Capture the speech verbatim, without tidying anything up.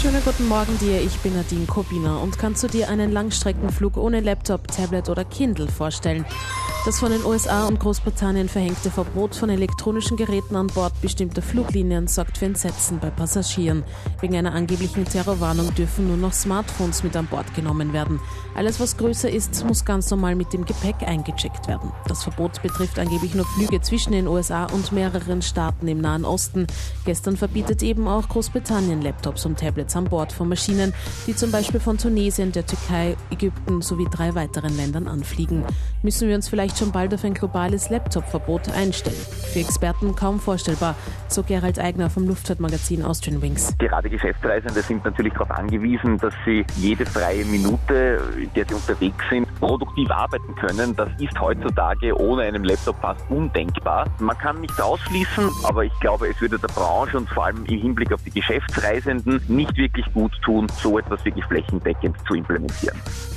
Schönen guten Morgen dir, ich bin Nadine Kobiner und kannst du dir einen Langstreckenflug ohne Laptop, Tablet oder Kindle vorstellen? Das von den U S A und Großbritannien verhängte Verbot von elektronischen Geräten an Bord bestimmter Fluglinien sorgt für Entsetzen bei Passagieren. Wegen einer angeblichen Terrorwarnung dürfen nur noch Smartphones mit an Bord genommen werden. Alles, was größer ist, muss ganz normal mit dem Gepäck eingecheckt werden. Das Verbot betrifft angeblich nur Flüge zwischen den U S A und mehreren Staaten im Nahen Osten. Gestern verbietet eben auch Großbritannien Laptops und Tablets an Bord von Maschinen, die zum Beispiel von Tunesien, der Türkei, Ägypten sowie drei weiteren Ländern anfliegen. Müssen wir uns vielleicht schon bald auf ein globales Laptop-Verbot einstellen? Für Experten kaum vorstellbar, so Gerald Eigner vom Luftfahrtmagazin Austrian Wings. Gerade Geschäftsreisende sind natürlich darauf angewiesen, dass sie jede freie Minute, in der sie unterwegs sind, produktiv arbeiten können. Das ist heutzutage ohne einen Laptop fast undenkbar. Man kann nichts ausschließen, aber ich glaube, es würde der Branche und vor allem im Hinblick auf die Geschäftsreisenden nicht wirklich gut tun, so etwas wirklich flächendeckend zu implementieren.